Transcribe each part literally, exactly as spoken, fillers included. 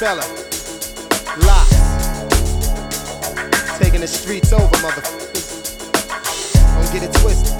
Rockefeller, Lock, taking the streets over, motherfuckers. Don't get it twisted.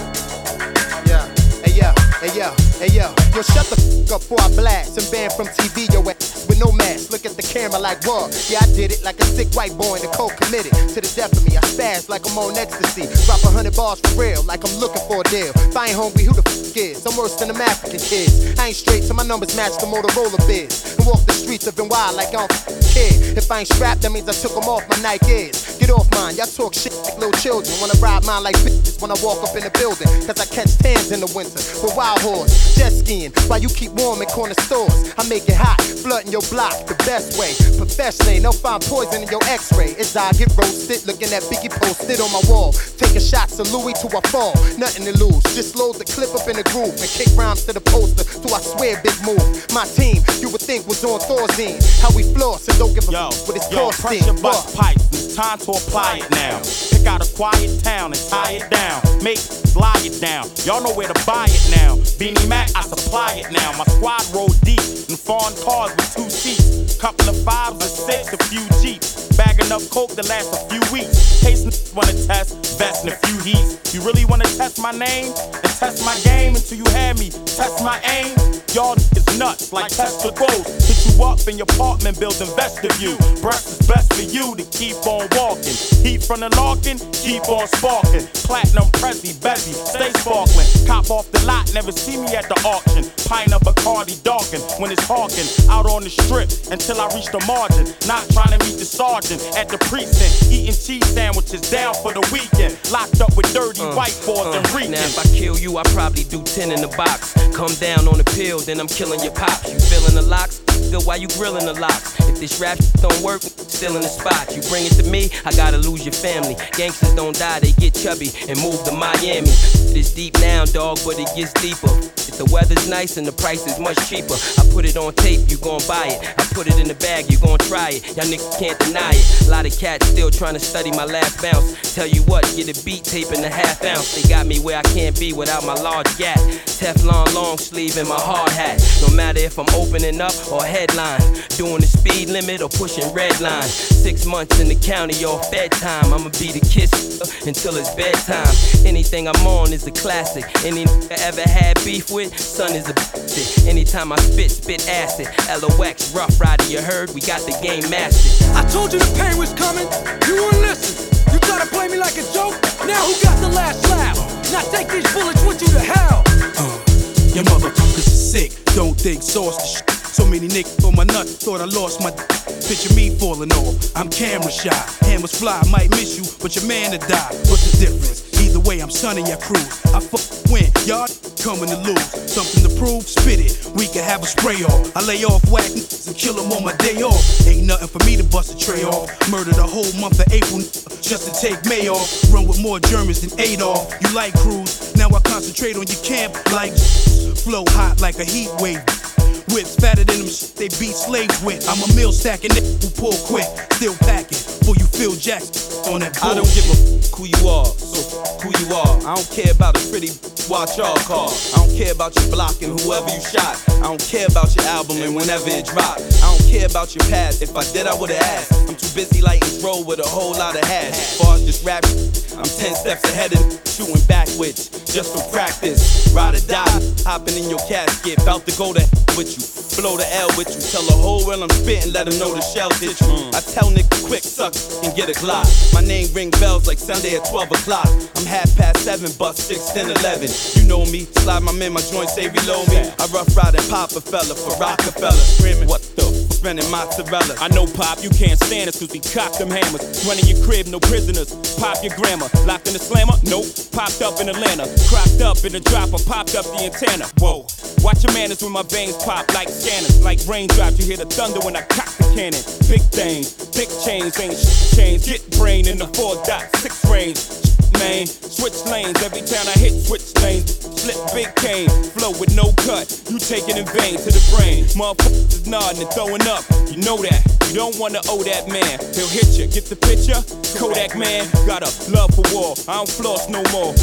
Yeah, hey yo, hey yo, hey yo. Yo, shut the fuck up before I blast and ban from T V your ass with no mask. Look at the camera like what? Yeah, I did it like a sick white boy in the cold committed to the death of me. I spaz like I'm on ecstasy. Drop a hundred bars for real, like I'm looking for a deal. If I ain't hungry, who the fuck is? I'm worse than them African kids. I ain't straight till my numbers match the Motorola biz. And walk the streets of N Y like I don't kid. If I ain't strapped, that means I took them off my Nikes. Get off mine, y'all talk shit like little children. Wanna ride mine like bitches when I walk up in the building. Cause I catch tans in the winter with wild horse. Jet skiing, while you keep warm in corner stores. I make it hot, flooding your block the best way. Professionally, they'll find poison in your x-ray. It's I get roasted, looking at Biggie posted on my wall. Taking shots of Louis till I fall, nothing to lose. Just load the clip up in the groove and kick rhymes to the poster till I swear big move. My team, you would think was on Thor's end. How we floss and don't give a fuck what it's costing. Yo, press your butt pipes, it's time to apply it now. Pick out a quiet town and tie it down. Make fly it down, y'all know where to buy it now. Beanie Mac, I supply it now. My squad roll deep in foreign cars with two seats. Couple of fives or six, a few Jeeps. Bagging up coke to last a few weeks. Case niggas wanna test, vest in a few heats. You really wanna test my name? Then test my game until you had me. Test my aim? Y'all niggas nuts like Tesla goes. Hit you up in your apartment building vestibule. Breath is best for you to keep on walking. Heat from the Larkin, keep on sparking. Platinum Prezi, Bezzy, stay sparkling. Cop off the lot, never see me at the auction. Pint of Bacardi darkin' when it's hawking. Out on the strip until I reach the margin. Not trying to meet the sergeant at the precinct. Eating cheese sandwiches down for the weekend. Locked up with dirty uh, white boys uh, and reeking. Now if I kill you, I probably do ten in the box. Come down on the pill, then I'm killing your pops. You feeling the locks? Good, why you grilling the locks? If this rap don't work, still in the spot. You bring it to me, I gotta lose your family. Gangsters don't die, they get chubby and move to Miami. It is deep now, dog, but it gets deeper. If the weather's nice and the price is much cheaper, I put it on tape, you gon' buy it. I put it in the bag, you gon' try it. Y'all niggas can't deny it. A lot of cats still trying to study my last bounce. Tell you what, get a beat tape in a half ounce. They got me where I can't be without my large gap. Teflon long sleeve and my hard hat. No matter if I'm opening up or headline, doing the speed limit or pushing red line. Six months in the county off bedtime. I'ma be the kiss until it's bedtime. Anything I'm on is a classic. Any nigga ever had beef with, son is a bitch. Anytime I spit, spit acid. L O X, Rough Rider, you heard? We got the game mastered. I told you the pain was coming, you wouldn't listen. You try to play me like a joke, now who got the last laugh? Now take these bullets with you to hell. Uh, your motherfuckers is sick, don't think sauce the shit. So many niggas on my nut, thought I lost my d- Picture me falling off, I'm camera shy. Hammers fly, I might miss you, but your man to die. What's the difference? Either way, I'm sunning your crew. I fuck win, y'all coming to lose. Something to prove, spit it, we can have a spray off. I lay off whack niggas and kill them on my day off. Ain't nothing for me to bust a tray off. Murdered a whole month of April just to take May off. Run with more Germans than Adolf. You like cruise, now I concentrate on your camp like flow hot like a heat wave. Whips fatter than them shit they beat slaves with. I'm a meal stacking nigga who pull quick, still packing. Before you feel Jackson on that bullshit. I don't give a f who you are, so f who you are. I don't care about a pretty watch y'all call. I don't care about your block and whoever you shot. I don't care about your album and whenever it drop. I don't care about your past. If I did, I would've asked. I'm too busy lighting throw with a whole lot of hash. As far as this rap shit, I'm ten steps ahead of shooting backwards just for practice. Ride or die, hopping in your casket, bout to go to with you. Blow the L with you, tell the whole world I'm spitting, let them know the shells hit you. I tell niggas quick, suck and get a Glock. My name ring bells like Sunday at twelve o'clock. I'm half past seven, bust six, ten, eleven. You know me, slide my man, my joint say reload me. I rough ride and pop a fella for Rockefeller. Screaming, what the f? Spending mozzarella. I know, Pop, you can't stand us cause we cock them hammers. Running your crib, no prisoners. Pop your grandma. Locked in the slammer? Nope. Popped up in Atlanta. Cropped up in the dropper, popped up the antenna. Whoa. Watch your manners when my veins pop like scanners. Like raindrops, you hear the thunder when I cock the cannon. Big things, big chains, ain't sh- chains. Get brain in the four dot six range. Man, switch lanes, every time I hit switch lanes. Slip big cane, flow with no cut. You take it in vain to the brain. Motherfuckers is nodding and throwing up. You know that, you don't wanna owe that man. He'll hit you, get the picture? Kodak man, got a love for war. I don't floss no more, I just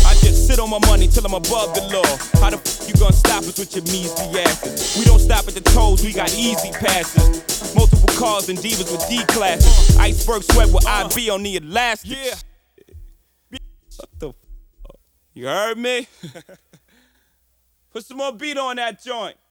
Sit on my money till I'm above the law. How the f you gonna stop us with your measly asses? We don't stop at the tolls, we got easy passes. Multiple cars and divas with D-classes. Iceberg sweat with I B on the elastic. Yeah. What the f? You heard me? Put some more beat on that joint.